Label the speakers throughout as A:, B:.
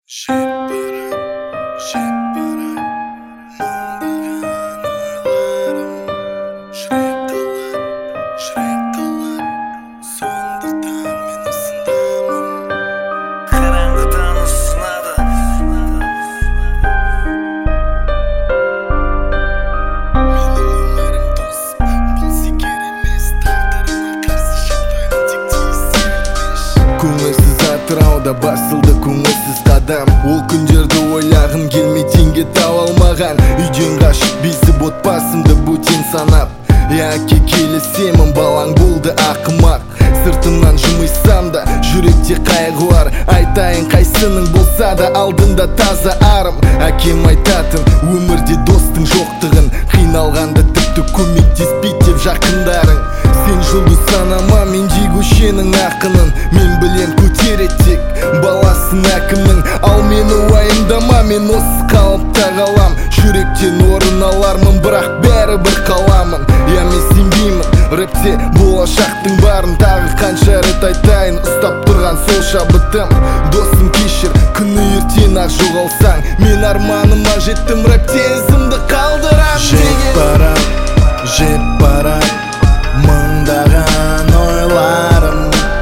A: Көңілсіз атырауда басылды көңілсіз қадам. Ол күндерді ойлағым келмей теңге таба алмаған. Үйден қашып безіп отбасымды бөтен санап. Яке келісемін, балаң болды ақымақ. Сыртымнан жымыйсам да жүректе қайғы бар. Айтайын қайсының болса да алдында таза арым. Әкем айтатын өмірде достың жоқтығын, қиналғанда тіпті көмектеспейді деп жақындарың. Сен жұлдыз санама, мен жей көшенің ақынын. Мен білем көтереді тек баласын әкімнің. Ал мені уайымдама, мен осы қалыпта қалам. Жүректен орын алармын, бірақ бәрібір қаламын. Я мен сенбеймін рэпте болашақтың барын. Тағы қанша рет айтайын, ұстап тұрған сол шабытым. Досым кешір, күні ертең ақ жоғалсаң. Мен арманыма жеттім, рэпте ізімді қалдырам. Жеп барам мыңдаған ойларым.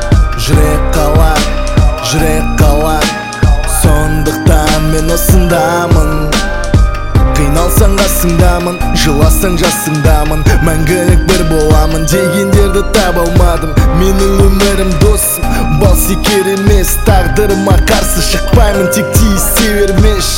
A: Жүрек қалар, сондықтан мен осындамын. Қиналсаң қасыңдамын, жыласаң жасыңдамын. Мәңгілік бір боламын дегендерді таба алмадым. Менің өмірім досым, балсекер емес. Тағдырыма қарсы шықпаймын, тек тиісе бермеш.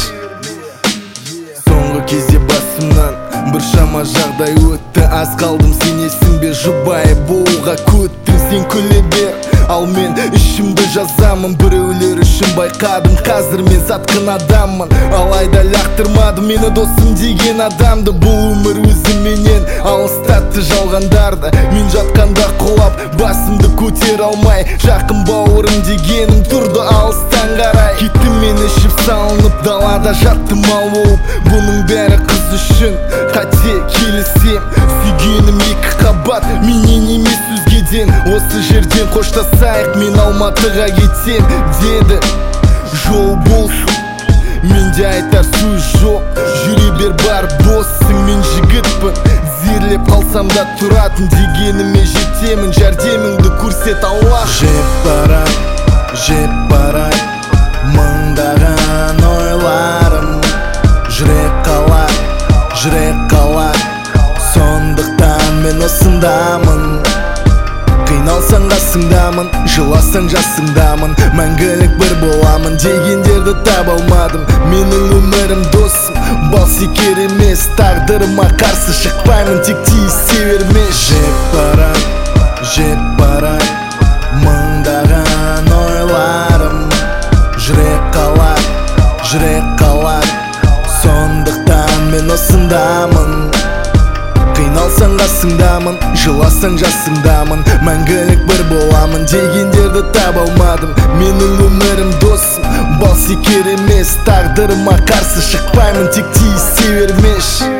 A: Соңғы кезде басымнан біршама жағдай өтті. Аз қалдым, сенесің бе жұбайы болуға көттің. Сен күле бер, ал мен ішімді жазамын. Біреулер үшін байқадым, қазір мен сатқын адаммын. Алайда лақтырмады мені досым деген адамды. Бұл өмір өзіменен алыстатты жалғандарды. Мен жатқанда құлап, басымды көтер алмай. Жақын бауырым дегенім тұрды алыстан қарай. Кеттім мен ішіп салынып, далада жаттым ал болып. Бұның бәрі қыз үшін қате келісем. Сүйгенім екі қабат, менен емес өзгеден. Осы жерден қоштасайық, мен Алматыға кетсем деді. Жол болсын, менде айтар сөз жоқ. Жүре бер бар боссың, мен жігітпін. Зерлеп қалсам да тұратын, дегеніме жетемін. Жәрдеміңді көрсет Аллах. Жеп барам мыңдаған ойларым. Жүрек қалар, сондықтан мен осындамын. Қиналсаң қасыңдамын, жыласаң жасыңдамын. Мәңгілік бір боламын дегендерді таба алмадым. Менің өмірім досым, балсекер емес. Тағдырыма қарсы шықпаймын, тек тиісе бермеш. Жеп барам мыңдаған ойларым. Жүрек қалар, сондықтан мен осындамын. Қиналсаң қасыңдамын, жыласаң жасыңдамын. Мәңгілік бір боламын дегендерді таба алмадым. Менің өмірім досым, балсекер емес. Тағдырыма қарсы шықпаймын, тек тиісе бермеш.